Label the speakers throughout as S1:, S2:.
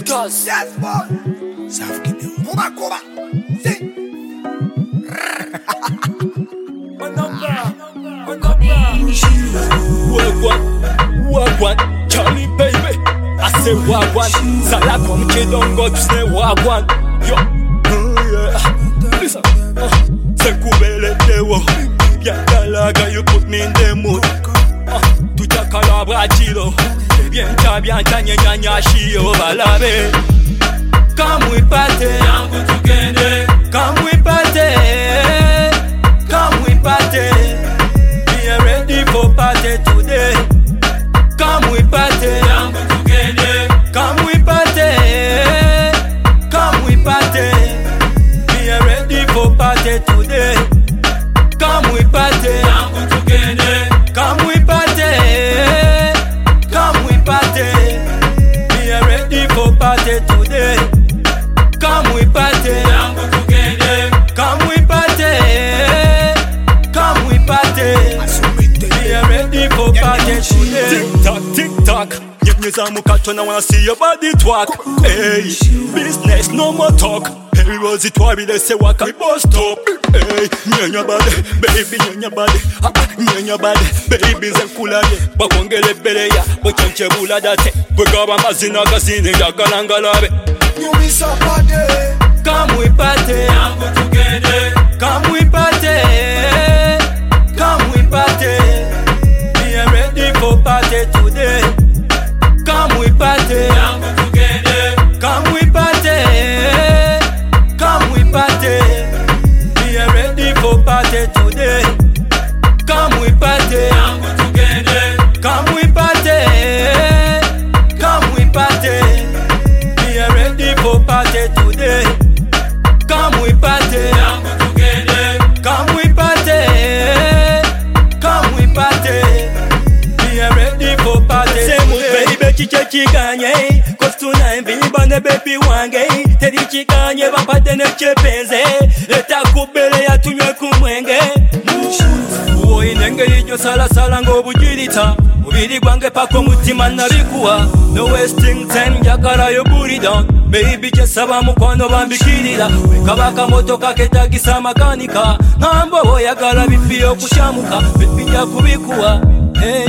S1: Yes, boy.
S2: Safi kidogo.
S1: Kuba. Si.
S3: Wagwan, Charlie baby. I say wagwan. Salakon kidongo, tu say wagwan. Yo, yeah. Listen, Sekubele dewo. Yagalaga, you put me in the mood. Tu chakalabra chilo. Bien nya shio balabe. Come we party, yangu tugende. Come we party, come we party. We are ready for party today. Come we party, yangu tugende. Come we party, come we party. We are ready for party today. Come we party, yangu tugende. Come we party, come we party. We are ready for party today. Come we party, yangu tugende. Come we party, come we party. We are ready for party today. Tick tock, nyeza mukato na wanna see your body twerk. Hey, business no more talk. Hey, was it why they say waka we bus stop? Hey, nyanya body, baby nyanya body, nyanya body, baby zenkulaye. Bakongele beleya, bochenche buladate. Bwegaba mazina gazini yakalangalabe.
S1: You miss somebody.
S3: Come we party, yangu tugende. Come we party, come we party. We are ready for party today. Come we party, yangu tugende. Come we party, come we party. We are ready for party today. Come we party, yangu tugende. Come we party, come we party. We are ready for party today. Come we party, yangu tugende. Come we party, come we party. We are ready for party. Say mu baby chichekiganye, cause tonight vibane baby wange. Teri chikanye bapate ne chepenze. Leta kubele ya tunywe kumwenge. Uwo inenge yinyo sala ngobujirita. Ubiri gwange pako mutima nabikuwa. No wasting time yakara yo booty down. Baby jesaba mukwano bambikirira. Wekabaka motoka ketagisa makanika. Ngambo oyagala bifiyo kushamuka. Bipija kubikuwa. Hey,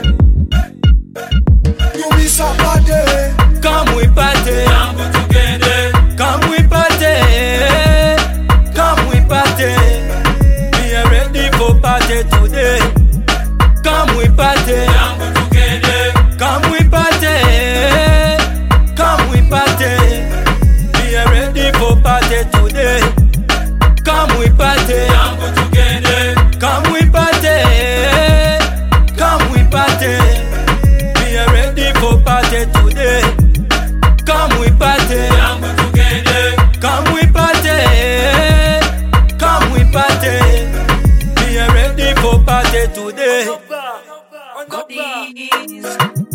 S1: You miss somebody.
S3: come we party, yangu tugende. Come we party, come we party. We are ready for party today. Come we party, yangu tugende. Come we party, come we party. We are ready for party today. Come we party, yangu tugende. Come we party, come we party. We are ready for party today. Come we party, yangu tugende. Come we party, come we party. We are ready for party today.
S4: Got these.